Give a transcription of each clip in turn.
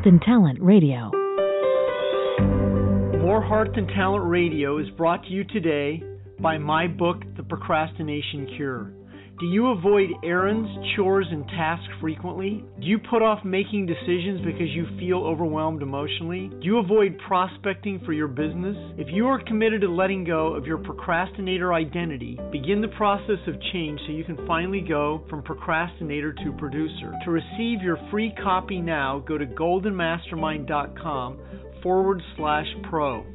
Than Talent Radio. More Heart Than Talent Radio is brought to you today by my book, The Procrastination Cure. Do you avoid errands, chores, and tasks frequently? Do you put off making decisions because you feel overwhelmed emotionally? Do you avoid prospecting for your business? If you are committed to letting go of your procrastinator identity, begin the process of change so you can finally go from procrastinator to producer. To receive your free copy now, go to goldenmastermind.com/pro.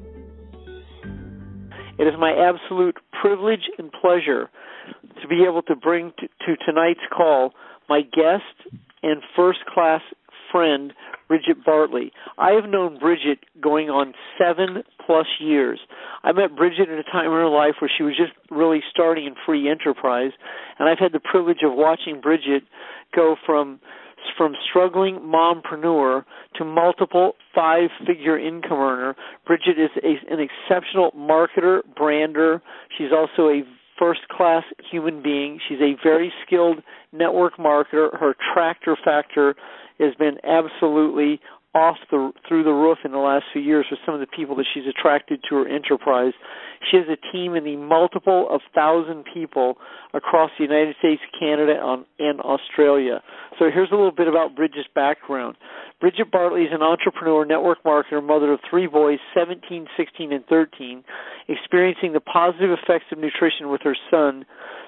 It is my absolute privilege and pleasure to be able to bring to tonight's call my guest and first-class friend, Bridget Bartley. I have known Bridget going on 7+ years. I met Bridget at a time in her life where she was just really starting in free enterprise, and I've had the privilege of watching Bridget go from struggling mompreneur to multiple 5-figure income earner. Bridget is an exceptional marketer, brander. She's also a first-class human being. She's a very skilled network marketer. Her attractor factor has been absolutely through the roof in the last few years with some of the people that she's attracted to her enterprise. She has a team in the multiple of 1,000 people across the United States, Canada, and Australia. So here's a little bit about Bridget's background. Bridget Bartley is an entrepreneur, network marketer, mother of 3 boys, 17, 16, and 13, experiencing the positive effects of nutrition with her son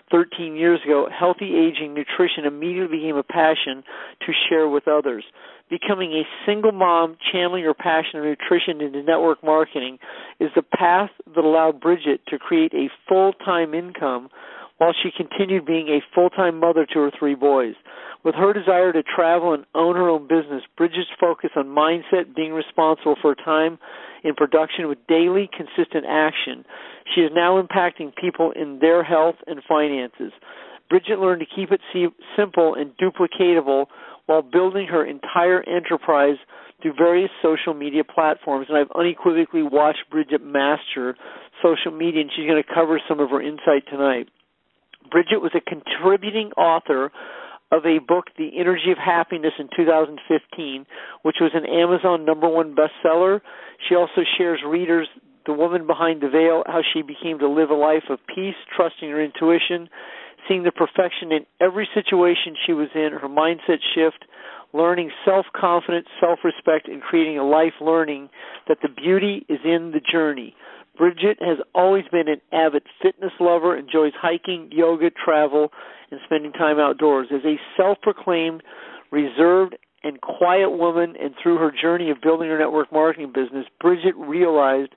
13 years ago. Healthy aging, nutrition immediately became a passion to share with others. Becoming a single mom, channeling her passion of nutrition into network marketing is the path that allowed Bridget to create a full-time income while she continued being a full-time mother to her 3 boys. With her desire to travel and own her own business, Bridget's focus on mindset, being responsible for her time in production with daily, consistent action. She is now impacting people in their health and finances. Bridget learned to keep it simple and duplicatable while building her entire enterprise through various social media platforms. And I've unequivocally watched Bridget master social media, and she's going to cover some of her insight tonight. Bridget was a contributing author of a book, The Energy of Happiness, in 2015, which was an Amazon #1 bestseller. She also shares readers The Woman Behind the Veil, how she became to live a life of peace, trusting her intuition, seeing the perfection in every situation she was in, her mindset shift, learning self-confidence, self-respect, and creating a life learning that the beauty is in the journey. Bridget has always been an avid fitness lover, enjoys hiking, yoga, travel, and spending time outdoors. As a self-proclaimed, reserved, and quiet woman, and through her journey of building her network marketing business, Bridget realized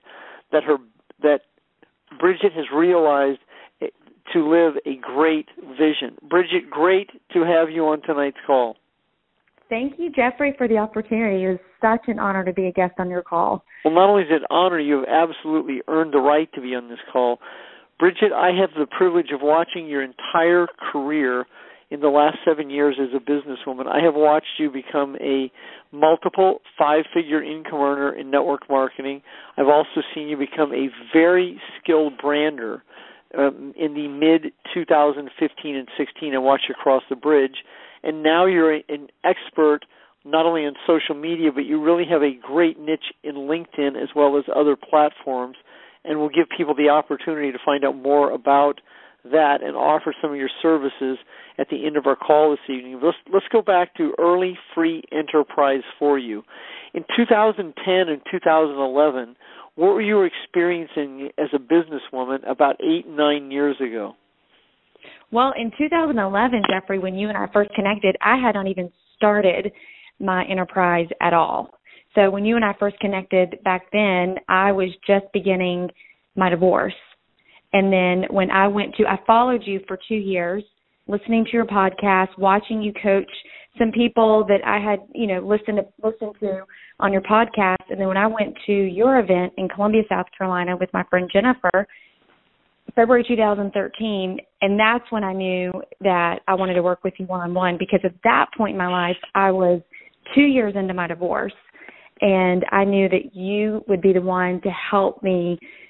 Bridget has realized to live a great vision. Bridget, great to have you on tonight's call. Thank you, Jeffrey, for the opportunity. It is such an honor to be a guest on your call. Well, not only is it an honor, you have absolutely earned the right to be on this call. Bridget, I have the privilege of watching your entire career in the last 7 years as a businesswoman. I have watched you become a multiple 5-figure income earner in network marketing. I've also seen you become a very skilled brander in the mid-2015 and 16. I watched you cross the bridge. And now you're an expert not only on social media, but you really have a great niche in LinkedIn as well as other platforms. And we'll give people the opportunity to find out more about that and offer some of your services at the end of our call this evening. Let's go back to early free enterprise for you. In 2010 and 2011, what were you experiencing as a businesswoman about 8-9 years ago? Well, in 2011, Jeffrey, when you and I first connected, I had not even started my enterprise at all. So when you and I first connected back then, I was just beginning my divorce. And then when I followed you for 2 years, listening to your podcast, watching you coach some people that I had, listened to on your podcast. And then when I went to your event in Columbia, South Carolina with my friend Jennifer, February 2013, and that's when I knew that I wanted to work with you one-on-one, because at that point in my life, I was 2 years into my divorce, and I knew that you would be the one to help me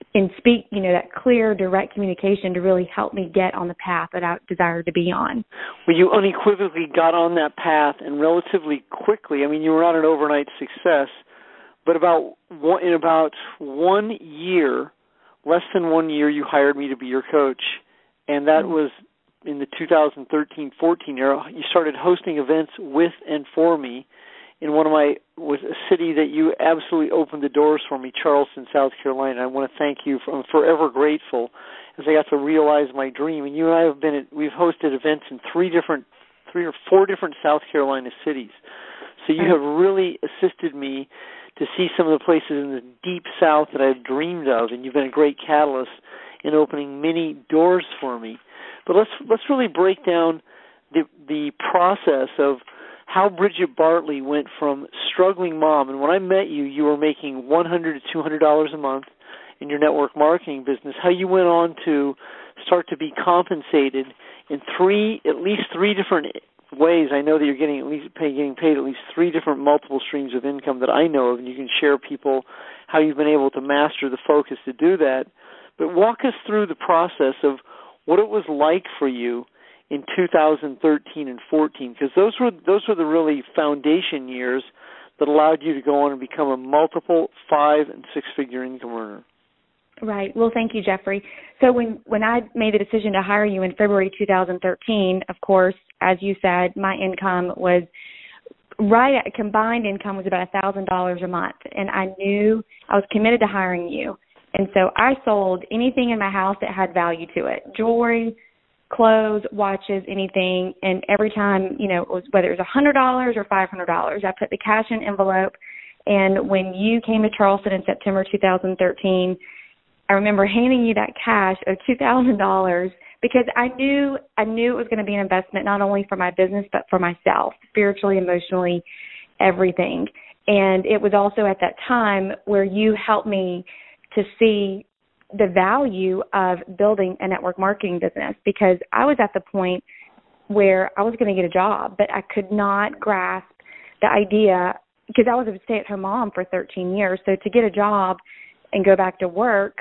and speak, that clear, direct communication to really help me get on the path that I desired to be on. Well, you unequivocally got on that path, and relatively quickly. I mean, you were not an overnight success, but in about 1 year, less than 1 year, you hired me to be your coach, and that was in the 2013-14 era. You started hosting events with and for me in was a city that you absolutely opened the doors for me, Charleston, South Carolina. I want to thank you. I'm forever grateful as I got to realize my dream. And you and I we've hosted events in three or four different South Carolina cities. So you have really assisted me to see some of the places in the deep South that I've dreamed of, and you've been a great catalyst in opening many doors for me. But let's really break down the process of how Bridget Bartley went from struggling mom, and when I met you, you were making $100 to $200 a month in your network marketing business, how you went on to start to be compensated in at least three different ways. I know that you're getting paid at least three different multiple streams of income that I know of, and you can share people how you've been able to master the focus to do that. But walk us through the process of what it was like for you in 2013 and 14, because those were the really foundation years that allowed you to go on and become a multiple 5- and 6-figure income earner. Right. Well, thank you, Jeffrey. So when I made the decision to hire you in February 2013, of course, as you said, my income was combined income was about $1,000 a month, and I knew I was committed to hiring you. And so I sold anything in my house that had value to it, jewelry, clothes, watches, anything. And every time, whether it was $100 or $500, I put the cash in an envelope. And when you came to Charleston in September 2013, I remember handing you that cash of $2,000 because I knew it was going to be an investment not only for my business but for myself, spiritually, emotionally, everything. And it was also at that time where you helped me to see the value of building a network marketing business, because I was at the point where I was going to get a job, but I could not grasp the idea because I was a stay-at-home mom for 13 years. So to get a job and go back to work,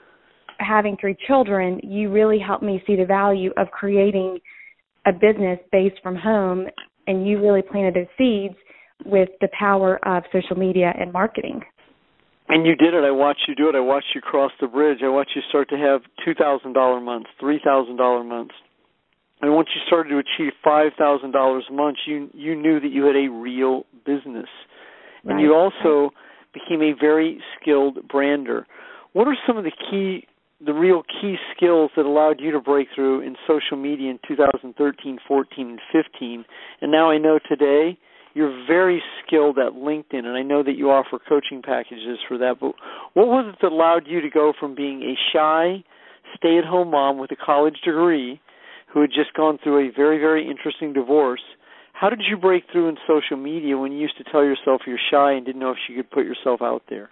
having 3 children, you really helped me see the value of creating a business based from home, and you really planted those seeds with the power of social media and marketing. And you did it. I watched you do it. I watched you cross the bridge. I watched you start to have $2,000 months, $3,000 months. And once you started to achieve $5,000 a month, you knew that you had a real business. Right. And you also became a very skilled brander. What are some of the real key skills that allowed you to break through in social media in 2013, 14, and 15? And now I know today you're very skilled at LinkedIn, and I know that you offer coaching packages for that. But what was it that allowed you to go from being a shy, stay-at-home mom with a college degree who had just gone through a very, very interesting divorce? How did you break through in social media when you used to tell yourself you're shy and didn't know if you could put yourself out there?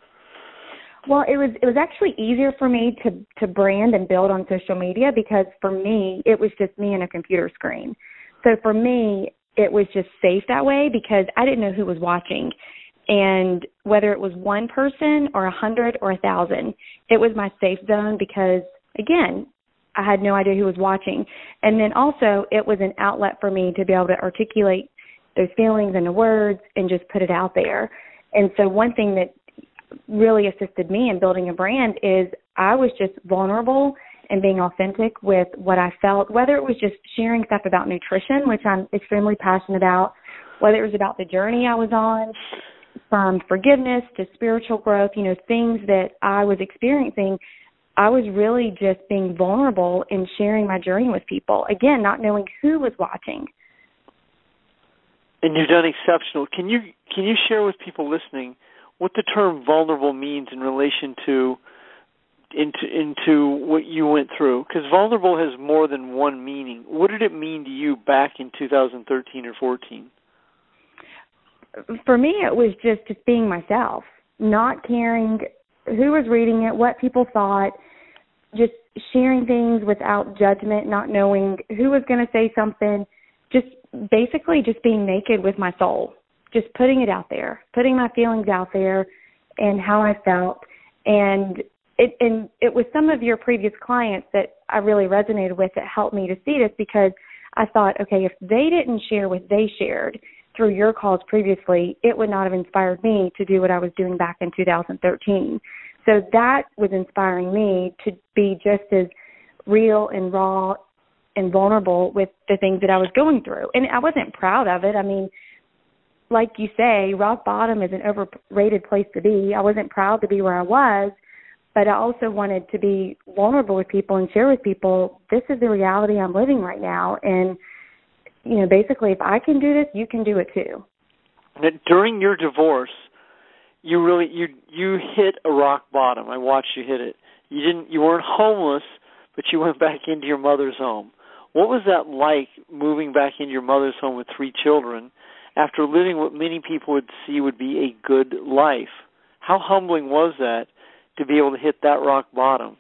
Well, it was actually easier for me to brand and build on social media because for me, it was just me and a computer screen. So for me, it was just safe that way because I didn't know who was watching. And whether it was one person or 100 or 1,000, it was my safe zone because, again, I had no idea who was watching. And then also it was an outlet for me to be able to articulate those feelings into words and just put it out there. And so one thing that really assisted me in building a brand is I was just vulnerable and being authentic with what I felt, whether it was just sharing stuff about nutrition, which I'm extremely passionate about, whether it was about the journey I was on, from forgiveness to spiritual growth, things that I was experiencing. I was really just being vulnerable and sharing my journey with people, again, not knowing who was watching. And you've done exceptional. Can you share with people listening what the term vulnerable means in relation to into what you went through? Because vulnerable has more than one meaning. What did it mean to you back in 2013 or 14? For me, it was just being myself, not caring who was reading it, what people thought, just sharing things without judgment, not knowing who was going to say something, just basically just being naked with my soul, just putting it out there, putting my feelings out there and how I felt. And it was some of your previous clients that I really resonated with that helped me to see this, because I thought, okay, if they didn't share what they shared through your calls previously, it would not have inspired me to do what I was doing back in 2013. So that was inspiring me to be just as real and raw and vulnerable with the things that I was going through. And I wasn't proud of it. I mean, like you say, rock bottom is an overrated place to be. I wasn't proud to be where I was, but I also wanted to be vulnerable with people and share with people, this is the reality I'm living right now. And, you know, basically, if I can do this, you can do it too. During your divorce, you hit a rock bottom. I watched you hit it. You weren't homeless, but you went back into your mother's home. What was that like, moving back into your mother's home with 3 children after living what many people would see would be a good life? How humbling was that to be able to hit that rock bottom?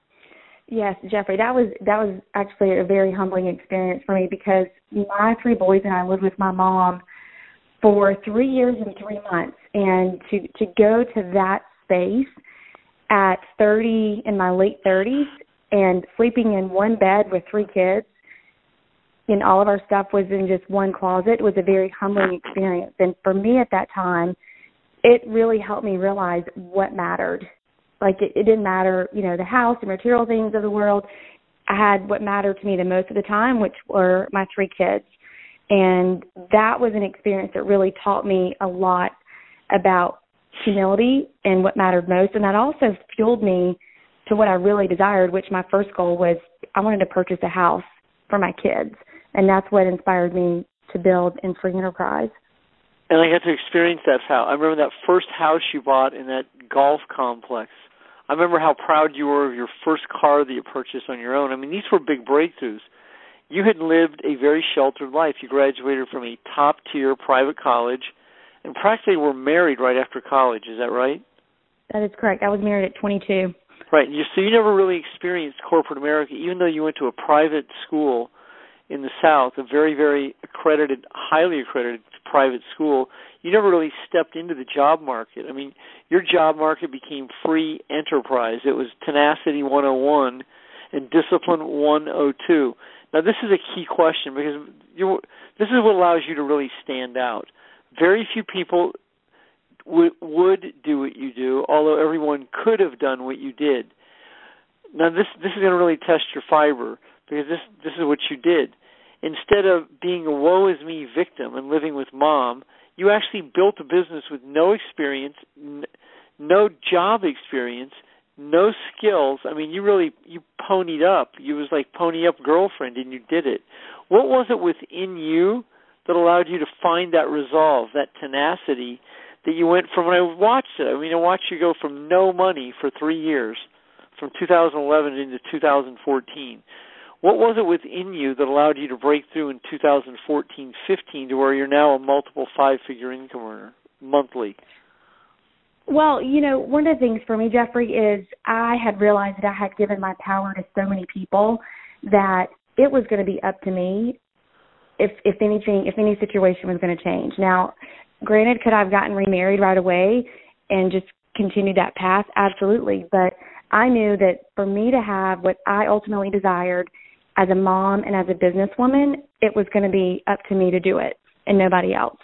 Yes, Jeffrey, that was actually a very humbling experience for me, because my 3 boys and I lived with my mom for 3 years and 3 months, and to go to that space at 30, in my late 30s, and sleeping in one bed with 3 kids, and all of our stuff was in just one closet, was a very humbling experience. And for me at that time, it really helped me realize what mattered. Like, it didn't matter, you know, the house, the material things of the world. I had what mattered to me the most of the time, which were my 3 kids. And that was an experience that really taught me a lot about humility and what mattered most. And that also fueled me to what I really desired, which my first goal was I wanted to purchase a house for my kids. And that's what inspired me to build in Free Enterprise. And I got to experience that house. I remember that first house you bought in that golf complex. I remember how proud you were of your first car that you purchased on your own. I mean, these were big breakthroughs. You had lived a very sheltered life. You graduated from a top-tier private college and practically were married right after college. Is that right? That is correct. I was married at 22. Right. So you never really experienced corporate America, even though you went to a private school in the South, a very, very accredited, highly accredited private school. You never really stepped into the job market. I mean, your job market became free enterprise. It was tenacity 101 and discipline 102. Now, this is a key question because this is what allows you to really stand out. Very few people would do what you do, although everyone could have done what you did. Now, this is going to really test your fiber because this is what you did. Instead of being a woe-is-me victim and living with mom, you actually built a business with no experience, no job experience, no skills. I mean, you ponied up. You was like pony up girlfriend, and you did it. What was it within you that allowed you to find that resolve, that tenacity that you went from? When I watched it, I watched you go from no money for 3 years, from 2011 into 2014. What was it within you that allowed you to break through in 2014-15 to where you're now a multiple 5-figure income earner monthly? Well, one of the things for me, Jeffrey, is I had realized that I had given my power to so many people that it was going to be up to me if any situation was going to change. Now, granted, could I have gotten remarried right away and just continued that path? Absolutely. But I knew that for me to have what I ultimately desired as a mom and as a businesswoman, it was going to be up to me to do it and nobody else.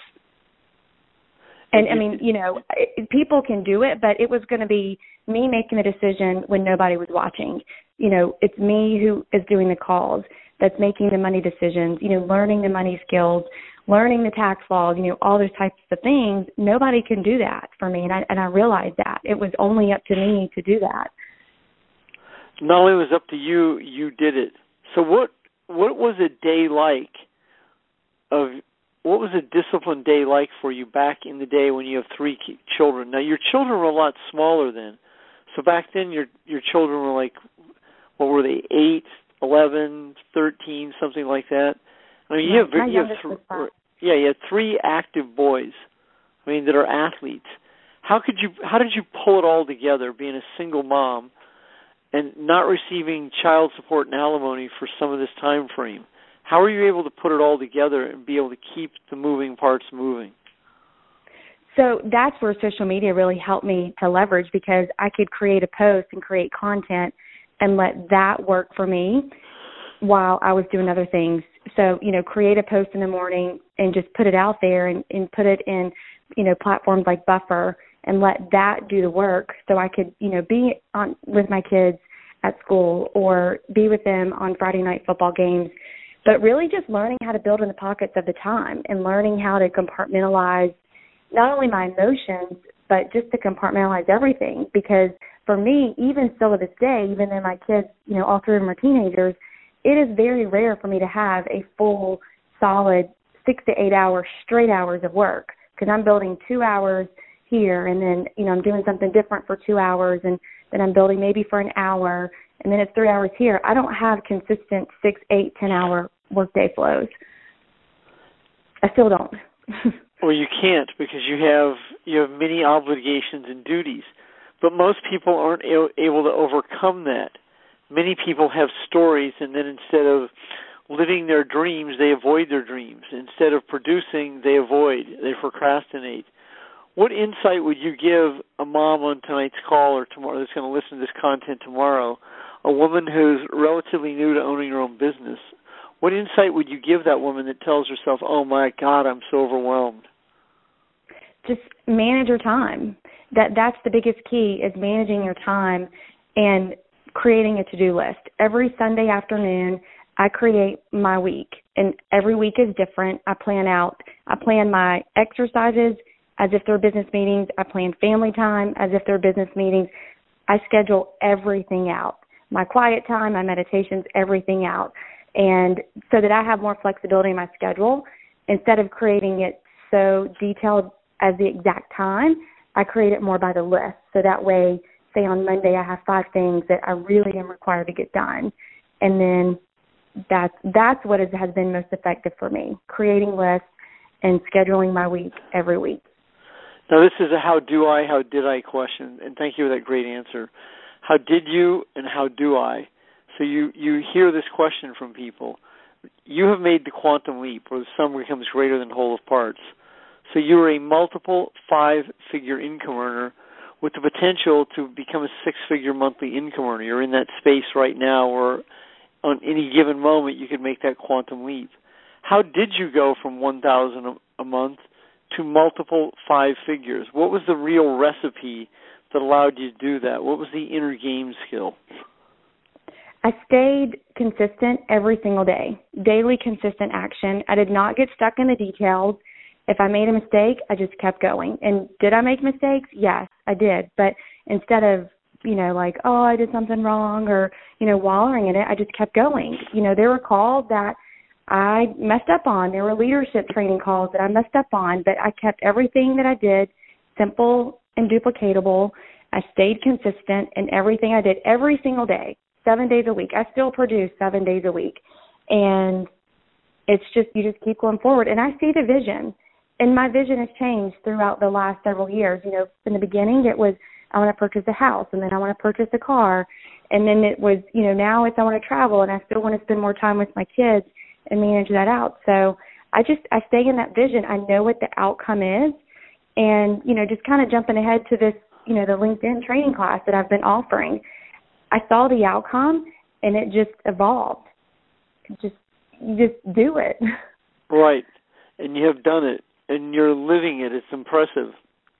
And, people can do it, but it was going to be me making the decision when nobody was watching. It's me who is doing the calls, that's making the money decisions, learning the money skills, learning the tax laws, all those types of things. Nobody can do that for me, and I realized that. It was only up to me to do that. Not only was it up to you, you did it. So what was a day like what was a disciplined day like for you back in the day when you have 3 children? Now, your children were a lot smaller then. So back then, your children were like, what were they, 8, 11, 13, something like that? You have 3 active boys, that are athletes. How did you pull it all together, being a single mom and not receiving child support and alimony for some of this time frame? How are you able to put it all together and be able to keep the moving parts moving? So that's where social media really helped me to leverage, because I could create a post and create content and let that work for me while I was doing other things. So, create a post in the morning and just put it out there and put it in, platforms like Buffer and let that do the work, so I could, be on with my kids at school or be with them on Friday night football games. But really just learning how to build in the pockets of the time and learning how to compartmentalize not only my emotions, but just to compartmentalize everything. Because for me, even still to this day, even though my kids, all three of them are teenagers, it is very rare for me to have a full, solid 6 to 8 hours, straight hours of work, because I'm building 2 hours here, and then, I'm doing something different for 2 hours, and then I'm building maybe for an hour, and then it's 3 hours here. I don't have consistent 6, 8, 10-hour workday flows. I still don't. Well, you can't, because you have many obligations and duties. But most people aren't able to overcome that. Many people have stories, and then instead of living their dreams, they avoid their dreams. Instead of producing, they avoid. They procrastinate. What insight would you give a mom on tonight's call or tomorrow that's going to listen to this content tomorrow, a woman who's relatively new to owning her own business? What insight would you give that woman that tells herself, oh, my God, I'm so overwhelmed? Just manage your time. That's the biggest key, is managing your time and creating a to-do list. Every Sunday afternoon, I create my week, and every week is different. I plan my exercises as if they're business meetings. I plan family time as if they're business meetings. I schedule everything out. My quiet time, my meditations, everything out. And so that I have more flexibility in my schedule, instead of creating it so detailed as the exact time, I create it more by the list. So that way, say on Monday, I have 5 things that I really am required to get done. And then that's what has been most effective for me, creating lists and scheduling my week every week. Now, this is a how did I question, and thank you for that great answer. How did you and how do I? So you hear this question from people. You have made the quantum leap, where the sum becomes greater than whole of parts. So you're a multiple 5-figure income earner with the potential to become a 6-figure monthly income earner. You're in that space right now where on any given moment you could make that quantum leap. How did you go from $1,000 a month to multiple 5 figures? What was the real recipe that allowed you to do that? What was the inner game skill? I stayed consistent every single day, daily consistent action. I did not get stuck in the details. If I made a mistake, I just kept going. And did I make mistakes? Yes, I did. But instead of, like, oh, I did something wrong or, wallowing in it, I just kept going. There were calls that I messed up on. There were leadership training calls that I messed up on, but I kept everything that I did simple and duplicatable. I stayed consistent in everything I did every single day, 7 days a week. I still produce 7 days a week. And it's just, you just keep going forward. And I see the vision. And my vision has changed throughout the last several years. In the beginning, it was, I want to purchase a house, and then I want to purchase a car. And then it was, now it's, I want to travel, and I still want to spend more time with my kids and manage that out. So I stay in that vision. I know what the outcome is. And, just kind of jumping ahead to this, the LinkedIn training class that I've been offering, I saw the outcome, and it just evolved. You just do it. Right. And you have done it. And you're living it. It's impressive.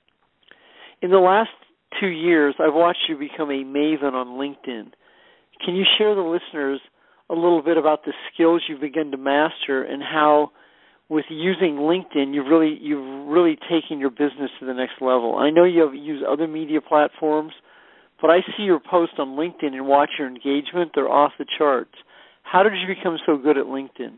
In the last 2 years, I've watched you become a maven on LinkedIn. Can you share the listeners a little bit about the skills you've begun to master and how, with using LinkedIn, you've really taken your business to the next level? I know you have used other media platforms, but I see your posts on LinkedIn and watch your engagement. They're off the charts. How did you become so good at LinkedIn?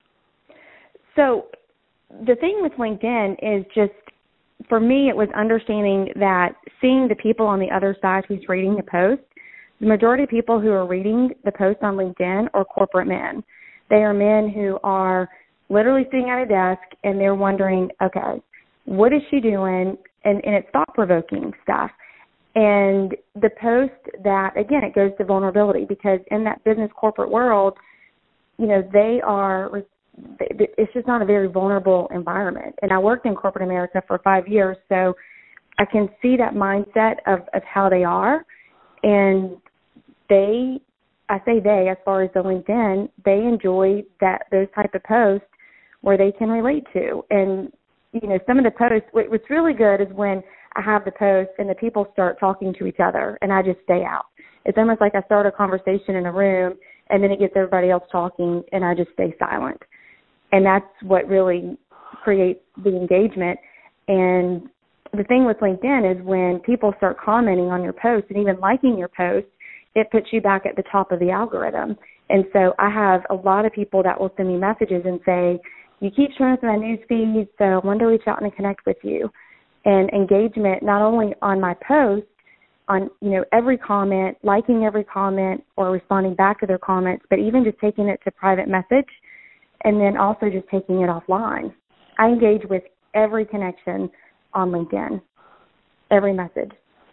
So the thing with LinkedIn is just, for me, it was understanding that seeing the people on the other side who's reading the post, the majority of people who are reading the post on LinkedIn are corporate men. They are men who are literally sitting at a desk and they're wondering, okay, what is she doing? And it's thought-provoking stuff. And the post that, again, it goes to vulnerability, because in that business corporate world, they are it's just not a very vulnerable environment. And I worked in corporate America for 5 years, so I can see that mindset of how they are. And I say they, as far as the LinkedIn, they enjoy those type of posts where they can relate to. And, some of the posts, what's really good is when I have the post and the people start talking to each other and I just stay out. It's almost like I start a conversation in a room and then it gets everybody else talking and I just stay silent. And that's what really creates the engagement. And the thing with LinkedIn is when people start commenting on your posts and even liking your posts, it puts you back at the top of the algorithm. And so I have a lot of people that will send me messages and say, you keep showing up in my news feed, so I wanted to reach out and connect with you. And engagement, not only on my post, on every comment, liking every comment or responding back to their comments, but even just taking it to private message and then also just taking it offline. I engage with every connection on LinkedIn, every message.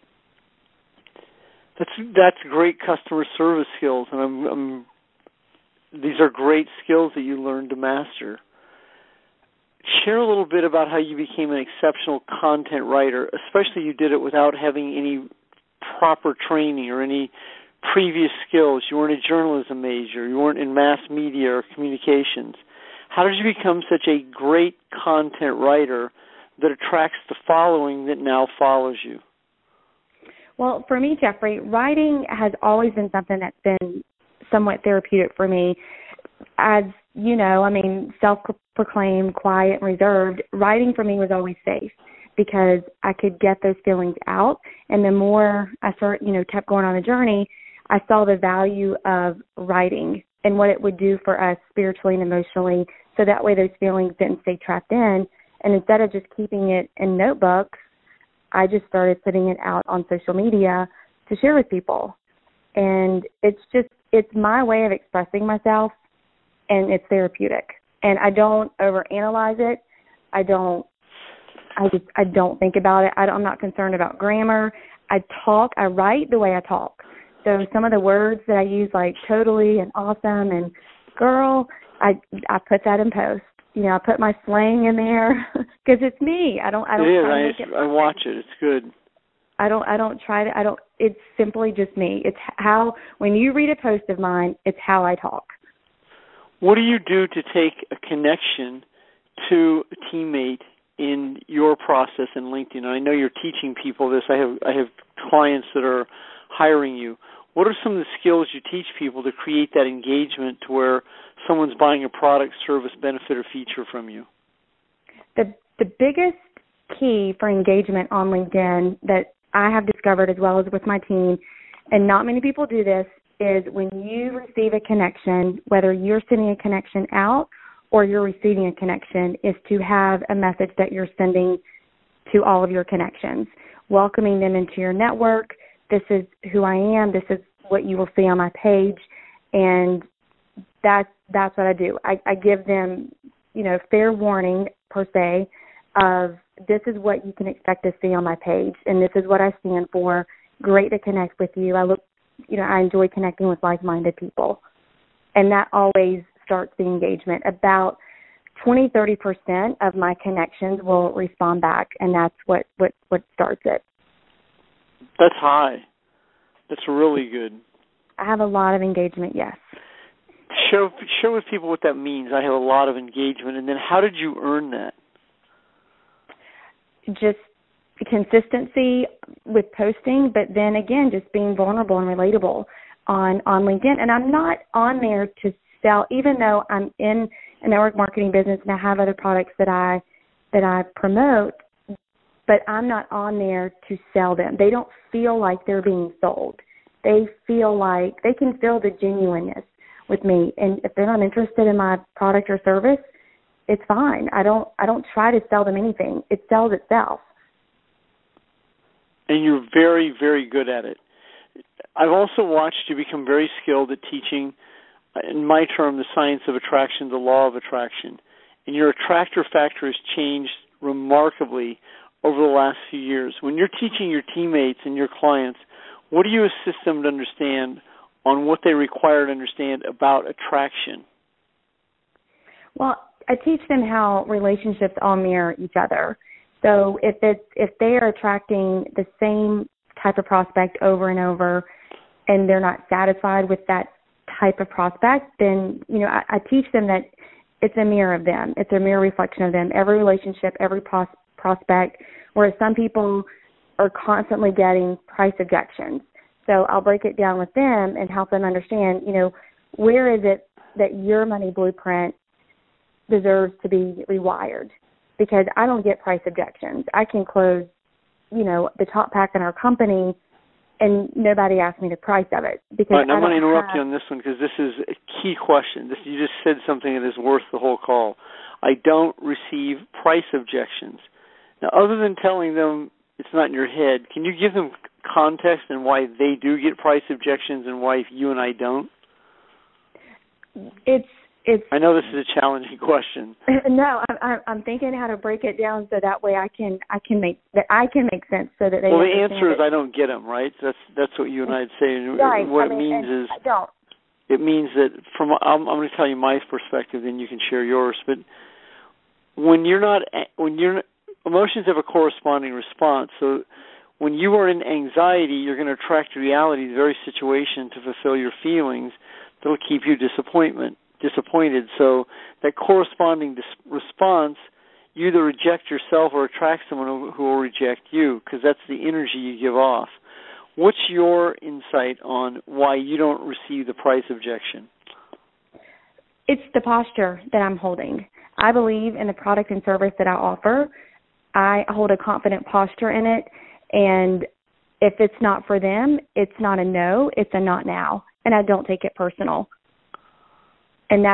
That's great customer service skills, and these are great skills that you learned to master. Share a little bit about how you became an exceptional content writer, especially you did it without having any proper training or any previous skills. You weren't a journalism major. You weren't in mass media or communications. How did you become such a great content writer that attracts the following that now follows you? Well, for me, Jeffrey, writing has always been something that's been somewhat therapeutic for me. As you know, self-proclaimed, quiet, and reserved, writing for me was always safe because I could get those feelings out. And the more I kept going on the journey, I saw the value of writing and what it would do for us spiritually and emotionally, so that way those feelings didn't stay trapped in. And instead of just keeping it in notebooks, I just started putting it out on social media to share with people. And it's my way of expressing myself, and it's therapeutic. And I don't overanalyze it. I don't think about it. I'm not concerned about grammar. I write the way I talk. So some of the words that I use, like totally and awesome and girl, I put that in post. I put my slang in there because it's me. I watch it. It's good. It's simply just me. It's how, when you read a post of mine, it's how I talk. What do you do to take a connection to a teammate in your process in LinkedIn? I know you're teaching people this. I have clients that are hiring you. What are some of the skills you teach people to create that engagement to where someone's buying a product, service, benefit, or feature from you? The biggest key for engagement on LinkedIn that I have discovered, as well as with my team, and not many people do this, is when you receive a connection, whether you're sending a connection out or you're receiving a connection, is to have a message that you're sending to all of your connections, welcoming them into your network. This is who I am. This is what you will see on my page. And that's what I do. I give them, fair warning, per se, of this is what you can expect to see on my page, and this is what I stand for. Great to connect with you. I enjoy connecting with like-minded people. And that always starts the engagement. About 20-30% of my connections will respond back, and that's what starts it. That's high. That's really good. I have a lot of engagement, yes. Share with people what that means. I have a lot of engagement. And then how did you earn that? Just consistency with posting, but then again, just being vulnerable and relatable on LinkedIn. And I'm not on there to sell, even though I'm in a network marketing business and I have other products that I promote, but I'm not on there to sell them. They don't feel like they're being sold. They feel like they can feel the genuineness with me. And if they're not interested in my product or service, it's fine. I don't try to sell them anything. It sells itself. And you're very, very good at it. I've also watched you become very skilled at teaching, in my term, the science of attraction, the law of attraction. And your attractor factor has changed remarkably over the last few years. When you're teaching your teammates and your clients, what do you assist them to understand on what they require to understand about attraction? Well, I teach them how relationships all mirror each other. So if they are attracting the same type of prospect over and over, and they're not satisfied with that type of prospect, then I teach them that it's a mirror of them. It's a mirror reflection of them. Every relationship, every prospect. Whereas some people are constantly getting price objections. So I'll break it down with them and help them understand, where is it that your money blueprint deserves to be rewired? Because I don't get price objections. I can close, the top pack in our company and nobody asked me the price of it. Because all right, now I'm going to interrupt you on this one because this is a key question. You just said something that is worth the whole call. I don't receive price objections. Now, other than telling them it's not in your head, can you give them context and why they do get price objections and why you and I don't? I know this is a challenging question. No, I'm thinking how to break it down so that way I can make sense so that they. Well, the answer is I don't get them, right? That's what you and I'd say. Right. What it means is I don't. It means that I'm going to tell you my perspective, then you can share yours. But when you're emotions have a corresponding response. So when you are in anxiety, you're going to attract reality, the very situation to fulfill your feelings that'll keep you disappointed. So that corresponding response, you either reject yourself or attract someone who will reject you, because that's the energy you give off. What's your insight on why you don't receive the price objection? It's the posture that I'm holding. I believe in the product and service that I offer. I hold a confident posture in it, and if it's not for them, it's not a no, it's a not now, and I don't take it personal. And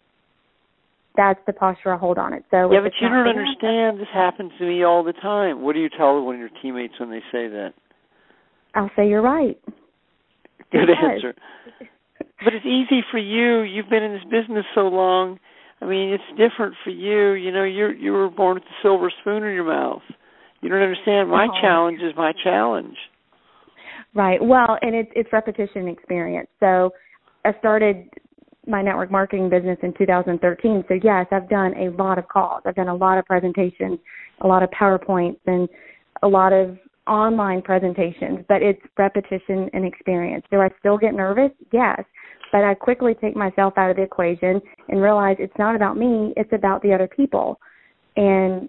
that's the posture I hold on it. So yeah, but you don't understand. This happens to me all the time. What do you tell one of your teammates when they say that? I'll say you're right. Good answer. But it's easy for you. You've been in this business so long. I mean, it's different for you. You were born with the silver spoon in your mouth. You don't understand. My challenge is my challenge. Right. Well, and it's repetition and experience. So I started my network marketing business in 2013. So yes, I've done a lot of calls. I've done a lot of presentations, a lot of PowerPoints, and a lot of online presentations, but it's repetition and experience. Do I still get nervous? Yes. But I quickly take myself out of the equation and realize it's not about me, it's about the other people. And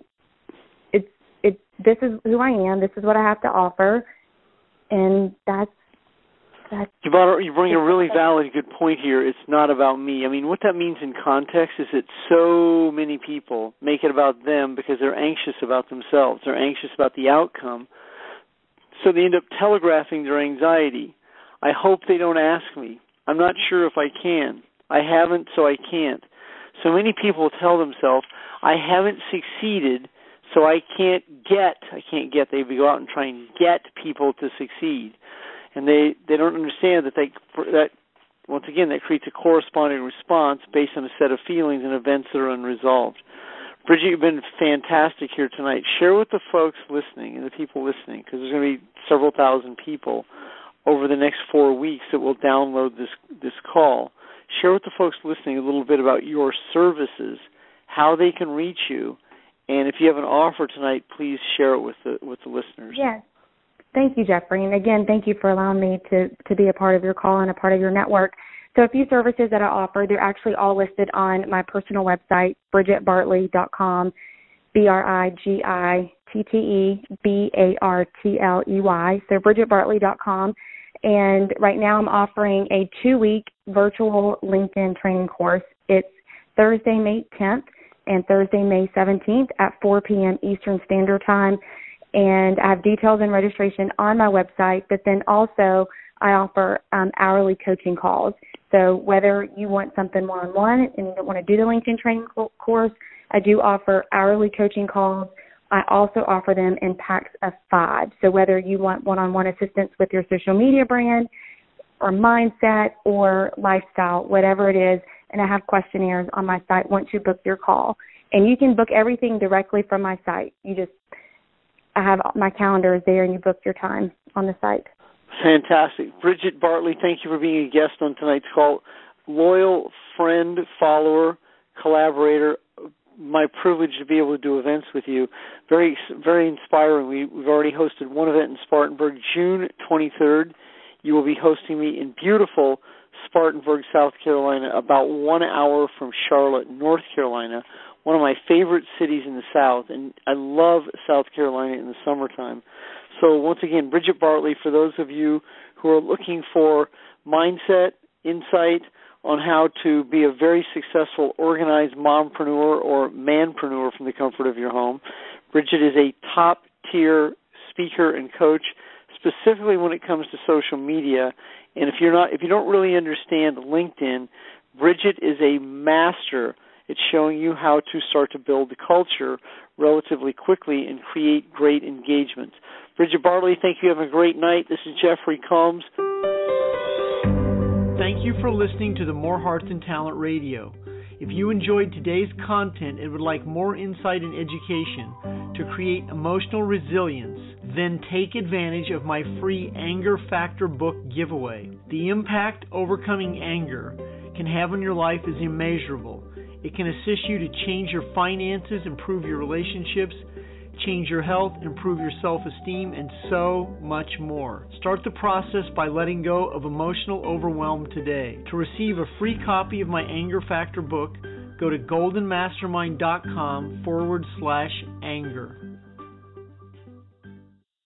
this is who I am, this is what I have to offer, and that's you bring a really valid, good point here. It's not about me. I mean, what that means in context is that so many people make it about them because they're anxious about themselves. They're anxious about the outcome. So they end up telegraphing their anxiety. I hope they don't ask me. I'm not sure if I can. I haven't, so I can't. So many people tell themselves, I haven't succeeded, so I can't get. They go out and try and get people to succeed. And they don't understand that once again, that creates a corresponding response based on a set of feelings and events that are unresolved. Bridget, you've been fantastic here tonight. Share with the folks listening and the people listening, because there's going to be several thousand people over the next 4 weeks that will download this call. Share with the folks listening a little bit about your services, how they can reach you, and if you have an offer tonight, please share it with the listeners. Yes. Thank you, Jeffrey. And again, thank you for allowing me to be a part of your call and a part of your network. So a few services that I offer, they're actually all listed on my personal website, BridgetBartley.com, BridgetBartley, so BridgetBartley.com. And right now I'm offering a 2-week virtual LinkedIn training course. It's Thursday, May 10th and Thursday, May 17th at 4 p.m. Eastern Standard Time. And I have details and registration on my website, but then also I offer hourly coaching calls. So whether you want something one-on-one and you don't want to do the LinkedIn training course, I do offer hourly coaching calls. I also offer them in packs of 5. So whether you want one-on-one assistance with your social media brand or mindset or lifestyle, whatever it is, and I have questionnaires on my site once you book your call. And you can book everything directly from my site. I have my calendar is there, and you book your time on the site. Fantastic. Bridget Bartley, thank you for being a guest on tonight's call. Loyal friend, follower, collaborator, my privilege to be able to do events with you. Very, very inspiring. We've already hosted one event in Spartanburg, June 23rd. You will be hosting me in beautiful Spartanburg, South Carolina, about 1 hour from Charlotte, North Carolina, one of my favorite cities in the South, and I love South Carolina in the summertime. So once again, Bridget Bartley, for those of you who are looking for mindset, insight on how to be a very successful, organized mompreneur or manpreneur from the comfort of your home, Bridget is a top-tier speaker and coach, specifically when it comes to social media. And if you don't really understand LinkedIn, Bridget is a master. It's showing you how to start to build the culture relatively quickly and create great engagement. Bridget Bartley, thank you. Have a great night. This is Jeffrey Combs. Thank you for listening to the More Hearts and Talent Radio. If you enjoyed today's content and would like more insight and education to create emotional resilience, then take advantage of my free Anger Factor book giveaway. The impact overcoming anger can have on your life is immeasurable. It can assist you to change your finances, improve your relationships, change your health, improve your self-esteem, and so much more. Start the process by letting go of emotional overwhelm today. To receive a free copy of my Anger Factor book, go to goldenmastermind.com/anger.